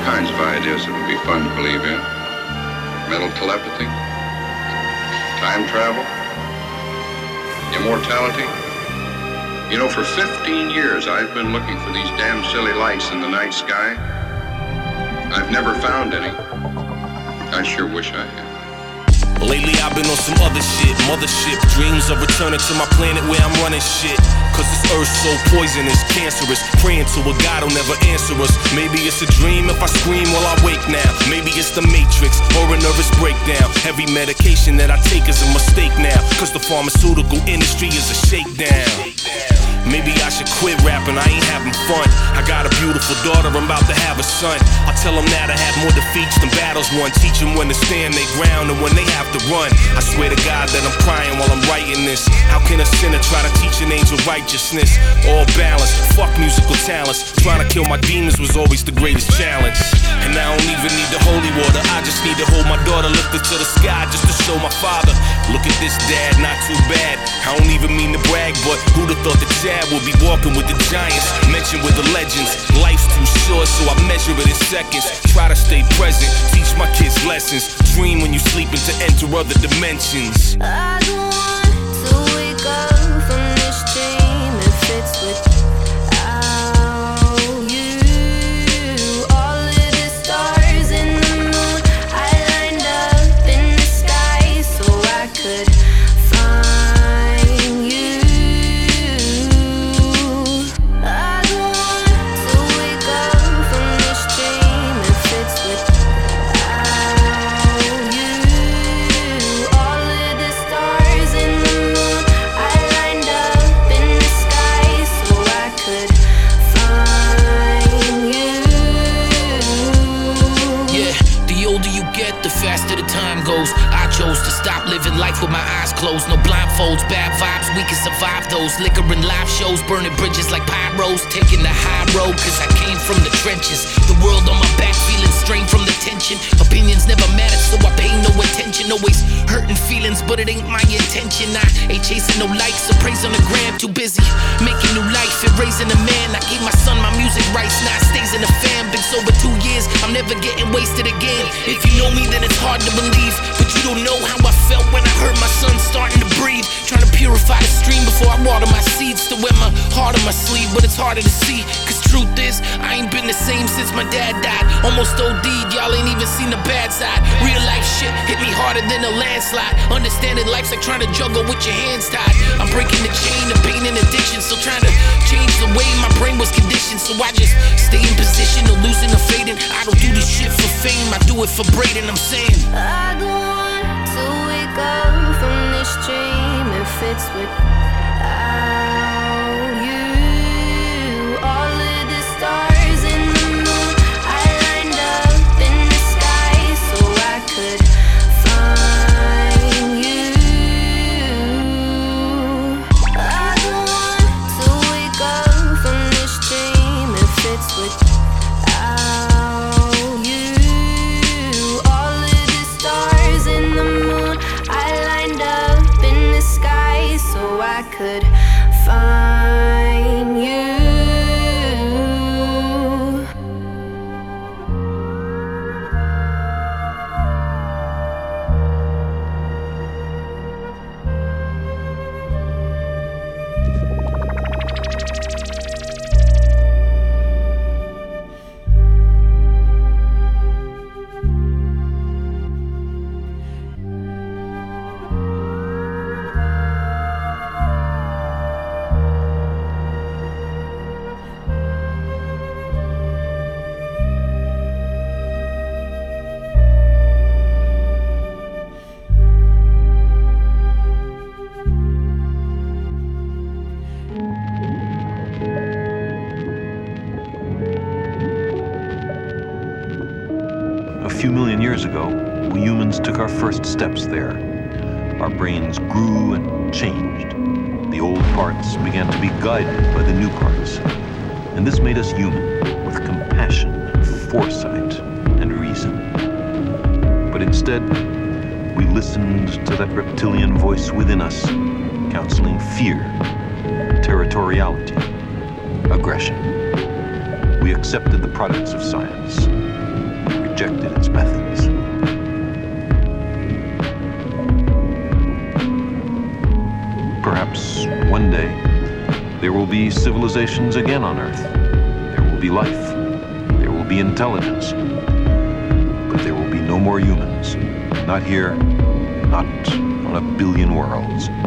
kinds of ideas that would be fun to believe in. Mental telepathy, time travel, immortality. You know, for 15 years I've been looking for these damn silly lights in the night sky. I've never found any. I sure wish I had. Lately I've been on some other shit, mothership. Dreams of returning to my planet where I'm running shit. Cause this earth's so poisonous, cancerous. Praying to a God who'll never answer us. Maybe it's a dream if I scream while I wake now. Maybe it's the Matrix or a nervous breakdown. Heavy medication that I take is a mistake now. Cause the pharmaceutical industry is a shakedown. Maybe I should quit rapping, I ain't having fun. I got a beautiful daughter, I'm about to have a son. I tell them now to have more defeats than battles won. Teach them when to stand their ground and when they have to run. I swear to God that I'm crying while I'm writing this. How can a sinner try to teach an angel righteousness? All balanced, fuck musical talents. Trying to kill my demons was always the greatest challenge. And I don't even need the holy water, I just need to hold my daughter lifted to the sky just to show my father. Look at this dad, not too bad. I don't even mean to brag, but who'd have thought the Chad will be walking with the giants, mentioned with the legends. Life's too short, so I measure it in seconds. Try to stay present, teach my kids lessons. Dream when you sleeping to enter other dimensions. I don't want to wake up from this dream if it's without you. All of the stars and the moon I lined up in the sky so I could find you. I don't want to wake up from this dream if it's without you. All of the stars and the moon I lined up in the sky so I could find you. Yeah, the older you get, the faster the time goes. I chose to stop living life with my eyes closed. No blindfolds, bad vibes, we can survive those. Liquor and live shows, burning bridges like pyros. Taking the high road, cause I came from the trenches. The world on my back, feeling strained from the tension. Opinions never matter, so I pay no attention. Always hurting feelings, but it ain't my intention. I ain't chasing no likes or praise on the gram. Too busy making new life and raising a man. I gave my son my music rights, now it stays in the fam. Been sober 2 years, I'm never getting wasted again. If you know me, then it's hard to believe, but you don't know how I felt when I heard my son starting to breathe. Trying to purify the stream before I water my seeds. To wear my heart on my sleeve, but it's harder to see. Cause truth is, I ain't been the same since my dad died. Almost OD'd, y'all ain't even seen the bad side. Real life shit hit me harder than a landslide. Understanding life's like trying to juggle with your hands tied. I'm breaking the chain of pain and addiction, still trying to change the way my brain was conditioned. So I just stay in position, no losing or fading. I don't do this shit for fame, I do it for Braden, I'm saying. I don't want to wake up from this dream if it's without you. All of the stars and the moon I lined up in the sky so I could find you. I don't want to wake up from this dream if it's without you. All of the stars and the moon I lined up in the sky so I could find you. A few million years ago, we humans took our first steps there. Our brains grew and changed. The old parts began to be guided by the new parts. And this made us human, with compassion, foresight, and reason. But instead, we listened to that reptilian voice within us, counseling fear, territoriality, aggression. We accepted the products of science, rejected its methods. Perhaps one day there will be civilizations again on Earth. There will be life. There will be intelligence. But there will be no more humans. Not here, not on a billion worlds.